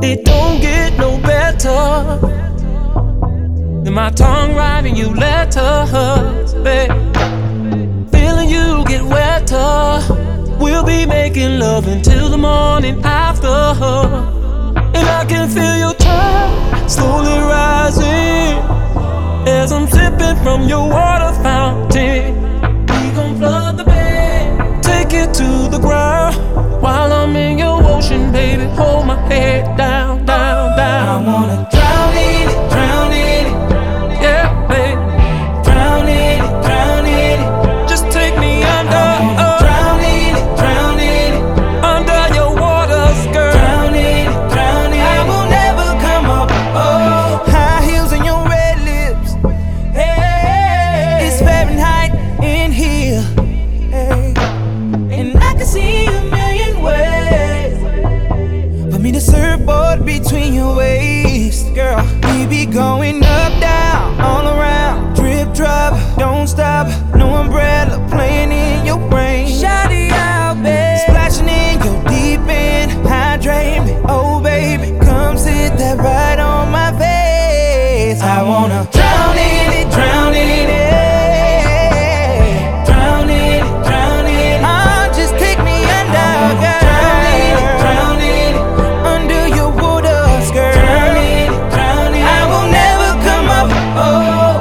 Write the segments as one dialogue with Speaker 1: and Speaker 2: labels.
Speaker 1: It don't get no better than my tongue writing you letters, babe. Feeling you get wetter. We'll be making love until the morning after. And I can feel your tide slowly rising as I'm sipping from your water fountain. We gon' flood the bed, take it to the ground. While I'm in your ocean, baby, hold my head down, down, down.
Speaker 2: I wanna drown in it, drown in it.
Speaker 1: Yeah, baby.
Speaker 2: Drown in it, drown in it.
Speaker 1: Just take me under.
Speaker 2: I wanna drown in it, drown in it.
Speaker 1: Under your waters, girl.
Speaker 2: Drown in it, drown in it. I will never come up. Oh, high heels and your red lips. Hey, it's Fahrenheit in here. Hey, and I can see a million ways. Put me the surfboard between your waist, girl. We be going up, down, all around. Drip drop, don't stop. No umbrella playing in your brain. Shout it out, babe. Splashing in your deep end. Hydrate me, oh baby. Come sit that right on my face. I wanna drown in it, drown in it. Drown in it, drown in it. Oh, just take me under, girl. Drown in it, drown in it. Under your waters, girl. Drown in it, drown in it. I will never come up. Oh,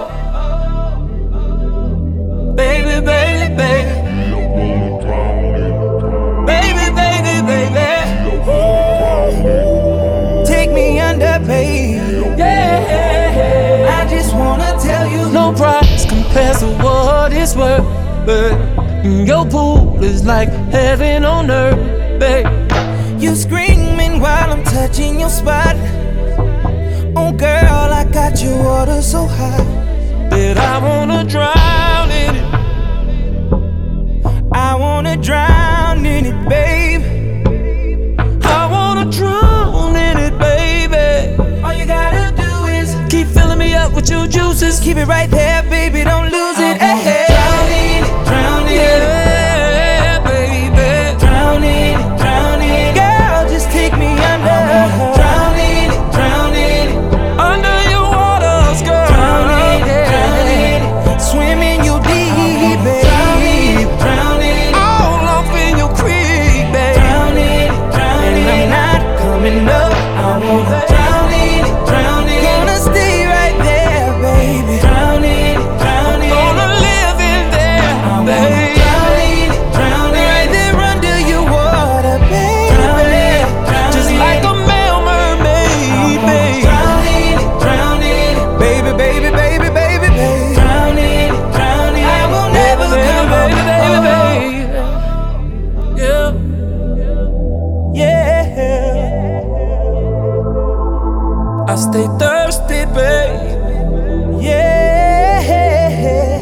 Speaker 1: Baby, baby, baby. Baby, baby, baby.
Speaker 2: take me under, babe.
Speaker 1: Yeah.
Speaker 2: I just wanna tell you.
Speaker 1: No price compares to what it's worth, babe. Your pool is like heaven on earth, babe.
Speaker 2: You screaming while I'm touching your spot. Oh girl, I got your water so hot.
Speaker 1: That I wanna drown in it.
Speaker 2: I wanna drown in it, babe.
Speaker 1: I wanna drown in it, baby.
Speaker 2: All you gotta do is
Speaker 1: Keep filling me up with your juices.
Speaker 2: keep it right there, baby, don't lose it.
Speaker 1: I wanna
Speaker 2: Hey, drown in it, drown in it.
Speaker 1: Yeah, baby.
Speaker 2: Drown in it, drown in it. Girl, just take me under. Drown in it, drown in it.
Speaker 1: Under your waters, girl.
Speaker 2: Drown in it, drown in it. Swimming you deep, babe. Drown in it, drown in it.
Speaker 1: All off in your creek, baby.
Speaker 2: Drown in it, drown in it. And I'm not coming up. I wanna drown in it, drown in it. Gonna stay right there, baby. Drown in it, drown in it.
Speaker 1: Gonna live in there,
Speaker 2: I wanna
Speaker 1: baby.
Speaker 2: drown in it, drown in it. Right there under your water, baby. Drown in it, drown
Speaker 1: Just
Speaker 2: in it.
Speaker 1: like a male mermaid, baby.
Speaker 2: Drown in it, drown in it. Baby, baby, baby, baby, baby. Drown in it, drown in it. I will never come up.
Speaker 1: Baby, baby, baby. Yeah.
Speaker 2: Yeah.
Speaker 1: I stay thirsty, babe.
Speaker 2: Yeah.